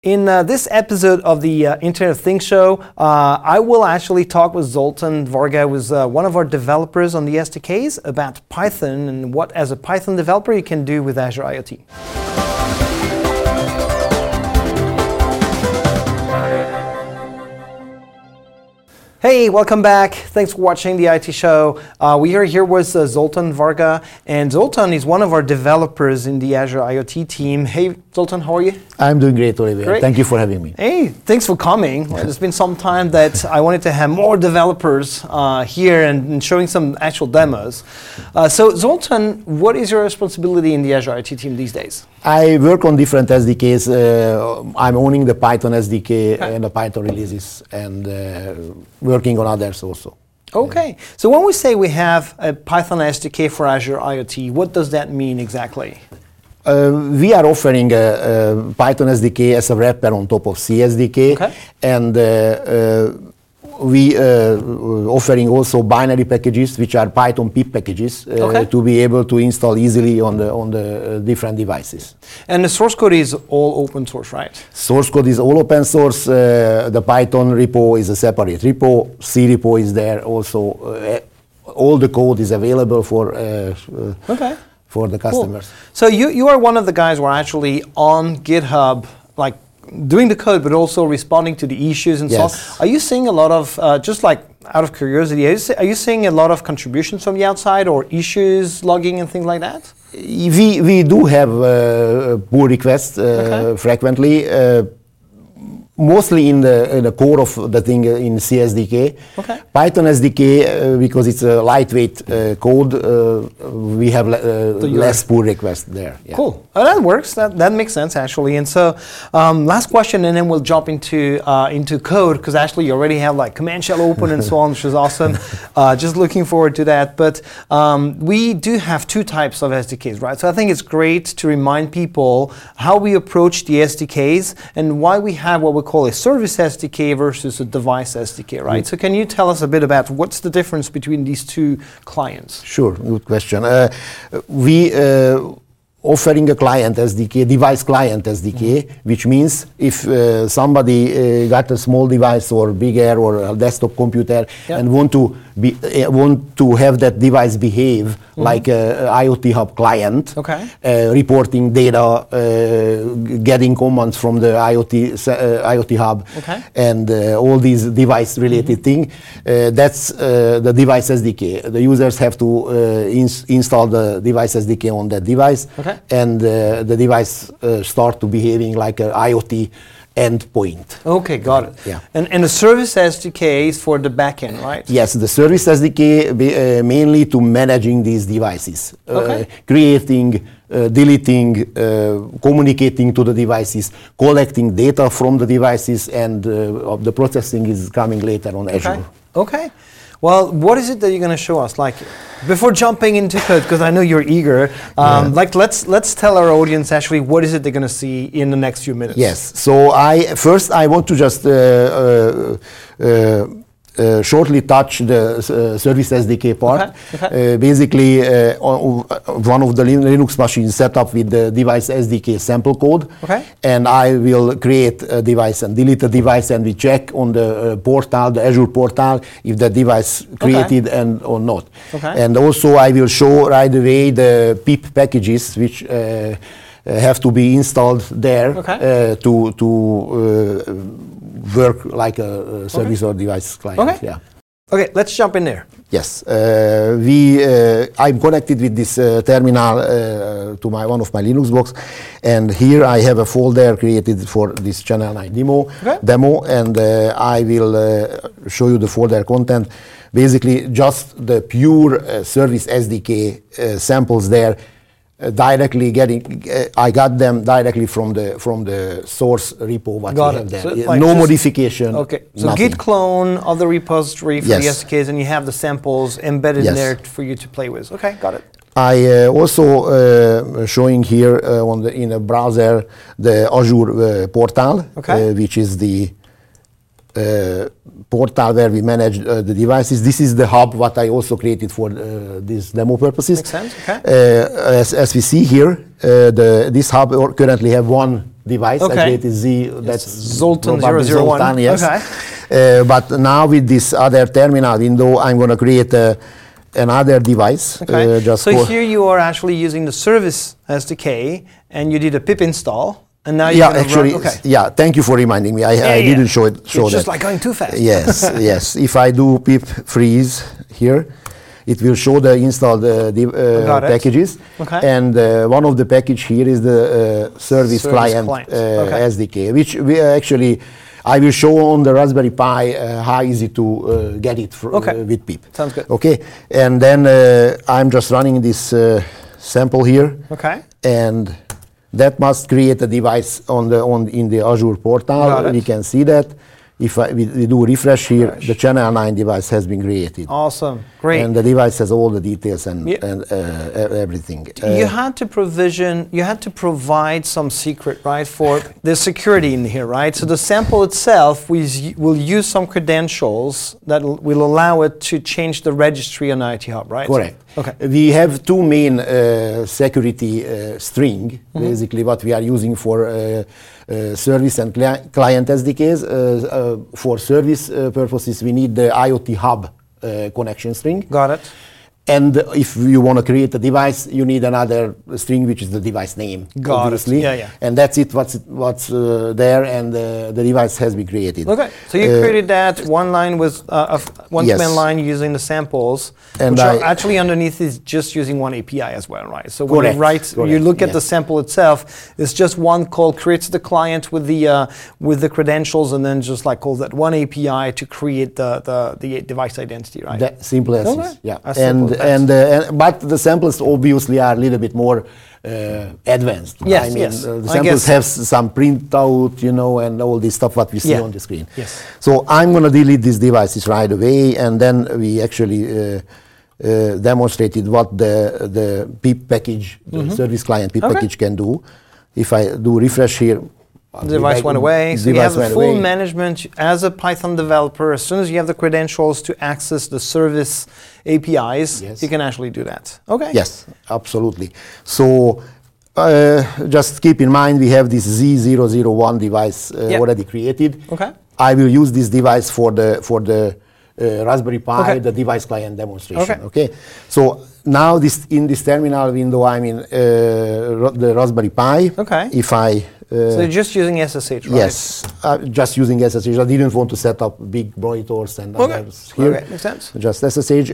In this episode of the Internet of Things show, I will actually talk with Zoltan Varga, who's one of our developers on the SDKs, about Python and what, as a Python developer, you can do with Azure IoT. Hey, welcome back. Thanks for watching the IT show. We are here with Zoltan Varga, and Zoltan is one of our developers in the Azure IoT team. Hey, Zoltan, how are you? I'm doing great, Olivier. Great. Thank you for having me. Hey, thanks for coming. Well, it's been some time that I wanted to have more developers here and showing some actual demos. So, Zoltan, what is your responsibility in the Azure IoT team these days? I work on different SDKs. I'm owning the Python SDK and the Python releases, and working on others also. Okay. So when we say we have a Python SDK for Azure IoT, what does that mean exactly? We are offering a Python SDK as a wrapper on top of CSDK, and we offering also binary packages, which are Python pip packages, to be able to install easily on the different devices. And the source code is all open source, right? Source code is all open source. The Python repo is a separate repo. C repo is there also. All the code is available for the customers. Cool. So you are one of the guys who are actually on GitHub, like doing the code, but also responding to the issues and so on. Are you seeing a lot of, just like out of curiosity, are you seeing a lot of contributions from the outside or issues logging and things like that? We do have pull requests frequently. Mostly in the core of the thing in CSDK. Python SDK, because it's a lightweight code, we have less pull requests there. Yeah. Cool. Oh, that works. That makes sense, actually. And so, last question, and then we'll jump into code, because actually you already have like command shell open and so on, which is awesome. Just looking forward to that. But we do have two types of SDKs, right? So I think it's great to remind people how we approach the SDKs and why we have what we call a service SDK versus a device SDK, right? So can you tell us a bit about what's the difference between these two clients? Sure, good question. We offering a client SDK, device client SDK, which means if somebody got a small device or bigger or a desktop computer and want to have that device behave like a IoT Hub client, reporting data, getting commands from the IoT Hub, and all these device-related things. That's the device SDK. The users have to install the device SDK on that device, and the device start to behaving like an IoT endpoint. Okay, got it. Yeah. And the service SDK is for the backend, right? Yes, the service SDK mainly to managing these devices, creating, deleting, communicating to the devices, collecting data from the devices, and the processing is coming later on Azure. Okay. Well, what is it that you're going to show us? Like, before jumping into code, because I know you're eager, like let's tell our audience actually what is it they're going to see in the next few minutes. Yes. So I want to just shortly touch the service SDK part. Basically, one of the Linux machines set up with the device SDK sample code, and I will create a device and delete a device, and we check on the portal, the Azure portal, if the device created and or not. And also I will show right away the pip packages which have to be installed there to work like a service or device client. Okay, let's jump in there. Yes, I'm connected with this terminal to one of my Linux box, and here I have a folder created for this Channel 9 demo, and I will show you the folder content. Basically, just the pure service SDK samples there. Directly getting, I got them directly from the source repo. What we have there, so like no modification. Okay, so nothing. Git clone of the repository for the SDKs, and you have the samples embedded in there for you to play with. Okay, got it. I also showing here in a browser the Azure portal, which is the portal where we manage the devices. This is the hub what I also created for these demo purposes. Makes sense. Okay. As we see here, this hub currently have one device. Okay. Actually, it is Z. That's Zoltan probably 001. Zoltan, yes. Okay. But now with this other terminal window, I'm going to create another device. Okay. Just So for here you are actually using the service SDK, and you did a pip install, and now you're yeah, gonna actually, run, okay. yeah. Thank you for reminding me. I didn't show It's that. just like going too fast. Yes, yes. If I do pip freeze here, it will show the installed Got it. packages. Okay. And one of the package here is the service client Okay. SDK, which we actually I will show on the Raspberry Pi how easy to get it Okay. with pip. Sounds good. Okay, and then I'm just running this sample here. Okay. And that must create a device in the Azure portal. Got it. We can see that. If we do refresh here, Refresh. the Channel 9 device has been created. Awesome. Great. And the device has all the details and, Yeah. and everything. You had to provide some secret, right, for the security in here, right? So the sample itself, will use some credentials that will allow it to change the registry on IT Hub, right? Correct. Okay. We have two main security string, basically what we are using for service and client SDKs. For service purposes, we need the IoT Hub connection string. Got it. And if you want to create a device, you need another string, which is the device name. Got it. Obviously. Yeah, yeah. And that's it. What's there, and the device has been created. Okay. So you created that one line with one Yes. command line using the samples, And which are I- actually underneath is just using one API as well, right? So when Correct. you write, you Correct. look at Yes. the sample itself. It's just one call creates the client with the credentials, and then just like calls that one API to create the device identity, right? That simple as Okay. this. Yeah. As simple as But the samples obviously are a little bit more advanced. Yes, I mean, yes. the I samples guess- have some printout, and all this stuff what we see Yeah. on the screen. Yes. So I'm going to delete these devices right away, and then we actually demonstrated what the pip package, the service client pip Okay. package can do. If I do refresh here, The device went away. So you device have the went full away. management as a Python developer. As soon as you have the credentials to access the service APIs, Yes. you can actually do that. Okay. Yes, absolutely. So just keep in mind we have this Z001 device Yeah. already created. Okay. I will use this device for the Raspberry Pi, Okay. the device client demonstration. Okay. So now in this terminal window, I'm in the Raspberry Pi. Okay. If I So you're just using SSH, right? yes, just using SSH. I didn't want to set up big monitors and Okay. others here. Okay, makes sense. Just SSH.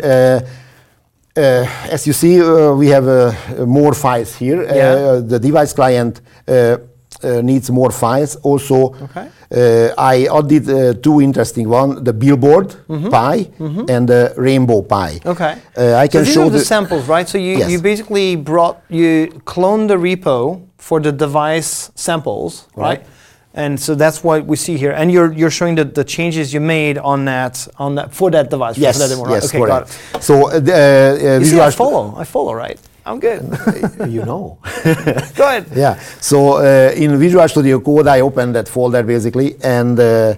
As you see, we have more files here. Yeah. The device client needs more files. Also, Okay. I added two interesting ones: the Billboard Pi and the Rainbow Pi. Okay. I can so these show are the samples, right? So you, Yes. you basically cloned the repo for the device samples, right? Right. And so that's what we see here. And you're showing the changes you made on that for that device. Yes, for that demo, right? yes, Okay, correct. got it. So You see, Visual I follow, right? I'm good. you know. Go ahead. Yeah. So in Visual Studio Code, I opened that folder basically, and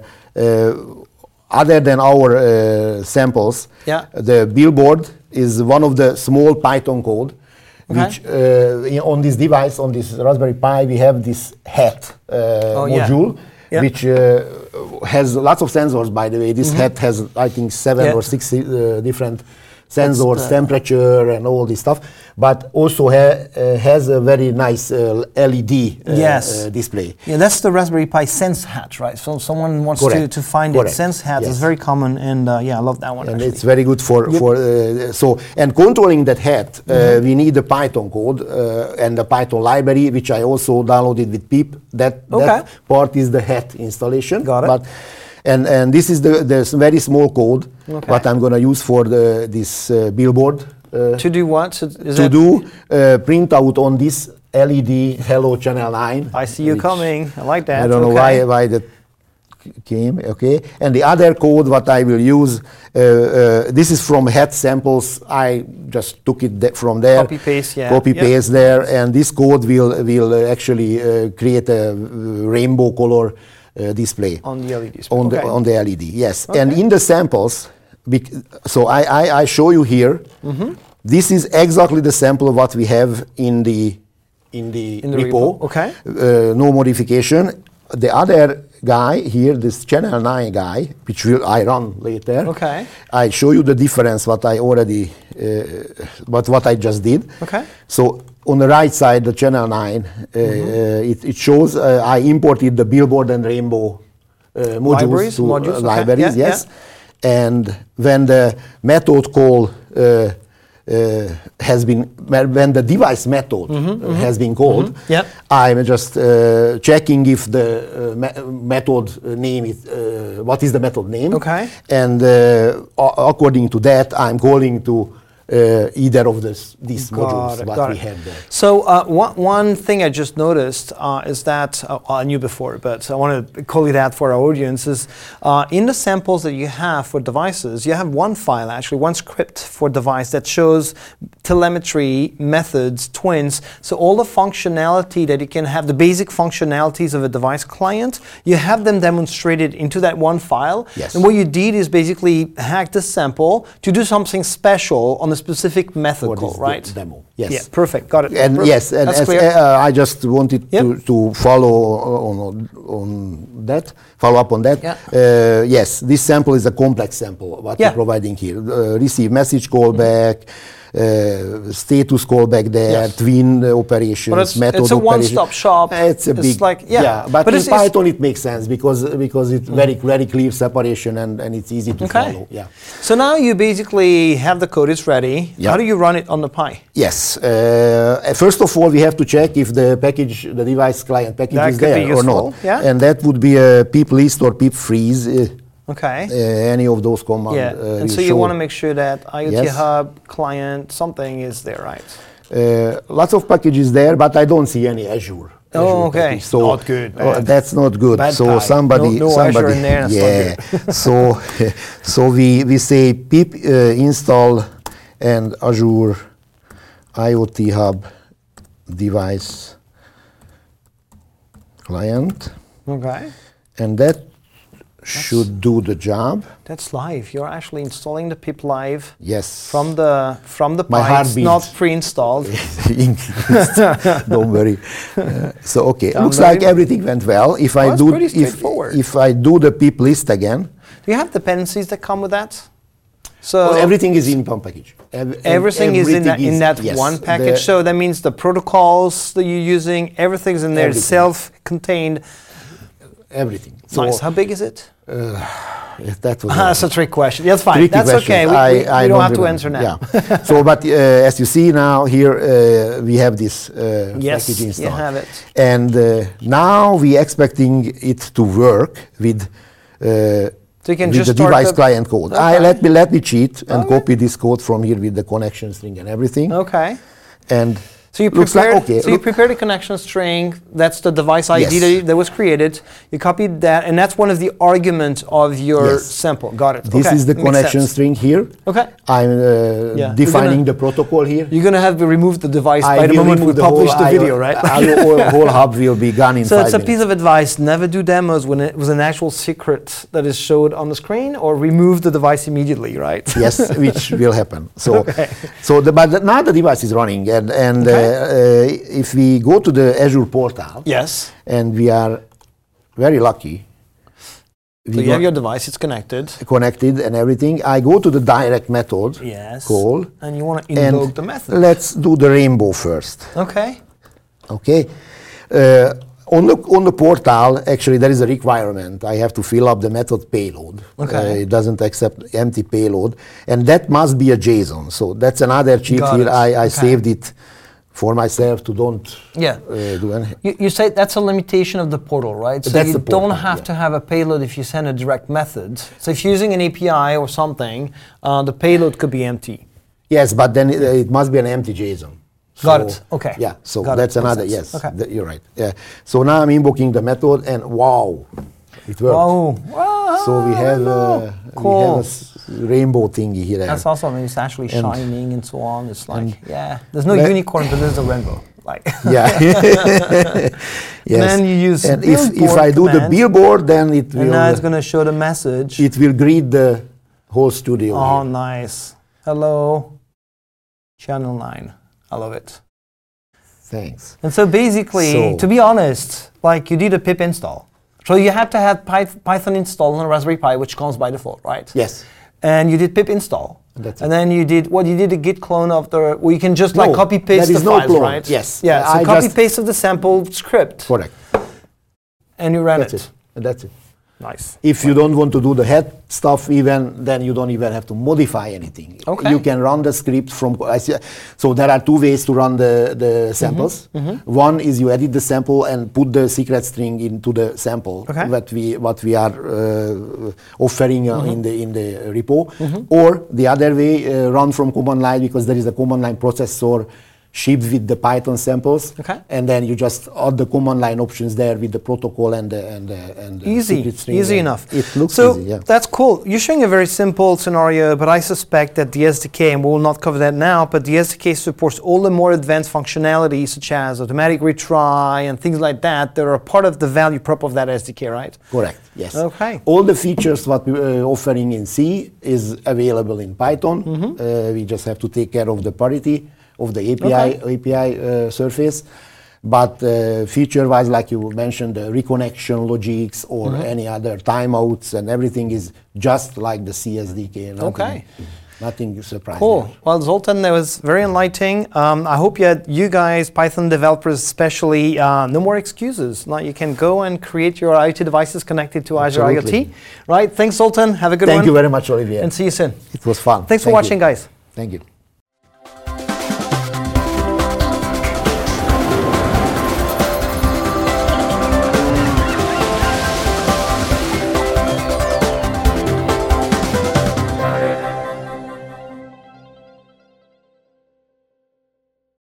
other than our samples, Yeah. the Billboard is one of the small Python code. Okay. Which on this device, on this Raspberry Pi, we have this hat yeah. module, Yeah. which has lots of sensors. By the way, this hat has I think 7 Yeah. or 6 different sensors, the- temperature, and all this stuff. But also has a very nice LED Yes. display. Yeah, that's the Raspberry Pi Sense hat, right? So someone wants Correct. to find Correct. it. Sense hat is Yes. very common, and yeah, I love that one. And actually. it's very good for so and controlling that hat. We need the Python code and the Python library, which I also downloaded with pip. That part is the hat installation. Got it. But and this is the very small code what I'm going to use for this Billboard. To do what? So is To it- do print out on this LED Hello Channel 9. I see you which coming. I like that. I don't know Okay. why that came. Okay, and the other code what I will use. This is from hat samples. I just took it from there. Copy paste, yeah. Copy Yeah. paste there, and this code will actually create a rainbow color display. On the LED display. On Okay. the LED, yes. Okay. And in the samples, so I show you here. This is exactly the sample of what we have in the repo. Okay. No modification. The other guy here, this channel 9 guy, which I run later. Okay. I show you the difference what I already, what I just did. Okay. So on the right side, the channel 9, it shows I imported the Billboard and Rainbow modules Modules, okay. libraries, Yeah, yes. And when the method call has been, when the device method has been called, Yeah. I'm just checking if the method name is, what is the method name. Okay. And according to that, I'm calling to either of these modules what we have there. So one thing I just noticed is that, I knew before, but I want to call it that for our audience, is in the samples that you have for devices, you have one file, actually, one script for device that shows telemetry, methods, twins, so all the functionality that you can have, the basic functionalities of a device client, you have them demonstrated into that one file. Yes. And what you did is basically hack the sample to do something special on a specific method For call, this right? demo. Yes. Yeah, perfect. Got it. And Perfect. yes, and That's as, clear. I just wanted to follow on that, follow up on that. Yeah. Yes, this sample is a complex sample, what Yeah. we're providing here. Receive message callback, status callback there, Yes. twin operations, But it's method a operation. one-stop shop. It's a It's big, like- yeah. But in it's- Python it makes sense because it's very clear separation and it's easy to follow. Yeah. So now you basically have the code, it's ready. Yeah. How do you run it on the Pi? Yes. First of all, we have to check if the package, the device client package That is could be there or useful, not. yeah. And that would be a pip list or pip freeze. Okay. Any of those commands. Yeah. And will so you show. want to make sure that IoT Yes. Hub client something is there, right? Lots of packages there, but I don't see any Azure. Oh, okay. package. So Not good, bad. that's not good. Bad so type. somebody, No Azure in there, that's not yeah. good. so we say pip install and Azure IoT Hub device client, Okay. and that should do the job. That's live. You're actually installing the pip live Yes. from the My Pi. heart It's beats. not pre-installed. Don't worry. So okay, looks Downloading. like everything went well. If I Well, do, that's pretty straightforward. if I do the pip list again, Do you have dependencies that come with that? So well, everything is in one package. everything is in that yes, one package. So that means the protocols that you're using, everything's in there, Everything. self-contained. everything. So Nice. How big is it? that was That's a trick question. That's fine. tricky That's question. okay. We don't have to answer now. Yeah. So, but as you see now here, we have this Yes, package you installed. have it. And now we expecting it to work with. So you can With just the start device the- client code. Okay. Let me cheat and Okay. copy this code from here with the connection string and everything. Okay. And So you looks like prepared, okay. so you prepared a connection string. That's the device ID Yes. that was created. You copied that, and that's one of the arguments of your Yes. sample. Got it. This Okay. is the Makes connection sense. string here. Okay. I'm Yeah. defining You're the protocol here. You're gonna have to remove the device I by the will moment we remove publish the whole video, right? whole hub will be gone in So 5 it's a minutes. piece of advice: never do demos when it was an actual secret that is showed on the screen, or remove the device immediately, right? Yes, which will happen. So, Okay. but now the device is running, and if we go to the Azure portal, Yes. and we are very lucky. So you have your device; it's connected. Connected and everything. I go to the direct method Yes. call, And you want to and invoke the method. let's do the rainbow first. Okay. Okay. On the portal, actually, there is a requirement. I have to fill up the method payload. Okay. It doesn't accept empty payload, and that must be a JSON. So that's another cheat Got here. it. I Okay. saved it for myself to don't Yeah. do anything. You say that's a limitation of the portal, right? So That's you the portal, don't have yeah. to have a payload if you send a direct method. So if you're using an API or something, the payload could be empty. Yes, but then it must be an empty JSON. Got it. Okay. Yeah, so Got it. that's Makes another, sense. yes, Okay. you're right. Yeah. So now I'm invoking the method, and wow, it worked. Oh, So we have Cool. a rainbow thingy here. That's awesome. I mean, it's actually And- shining and so on. It's like, yeah, there's no le- unicorn, but there's a rainbow. like. Yeah. Yes. And then you use and billboard if I do the command, billboard, then it and now it's going to show the message. it will greet the whole studio. Oh, here. nice. Hello, Channel 9. I love it. Thanks. And so basically, So- to be honest, like you did a pip install. So you have to have Python installed on a Raspberry Pi, which comes by default, right? Yes. And you did pip install. That's and then you did a git clone of the, well, you can just like No, copy paste there the is no files, clone. right? Yes. Yeah, so I copy just- paste of the sample script. Correct. And you ran That's it. it. That's it. Nice. If you don't want to do the head stuff even, then you don't even have to modify anything. Okay. You can run the script from, so there are two ways to run the samples. One is you edit the sample and put the secret string into the sample Okay. what we are offering in the repo. Or the other way, run from command line, because there is a command line processor shipped with the Python samples, Okay. and then you just add the command line options there with the protocol and the Easy, secret string. easy And enough. It looks so easy, yeah. that's cool. You're showing a very simple scenario, but I suspect that the SDK, and we will not cover that now, but the SDK supports all the more advanced functionalities such as automatic retry and things like that that are part of the value prop of that SDK, right? Correct. Yes. Okay. All the features what we offering in C is available in Python. We just have to take care of the parity of the API surface. But feature-wise, like you mentioned, the reconnection logics or any other timeouts and everything is just like the CSDK. Nothing surprising. Cool. Well, Zoltan, that was very enlightening. I hope you guys, Python developers especially, no more excuses. Now you can go and create your IoT devices connected to Azure Absolutely. IoT. Right? Thanks, Zoltan. Have a good one. Thank you very much, Olivier. And see you soon. It was fun. Thanks for watching, guys. Thank you.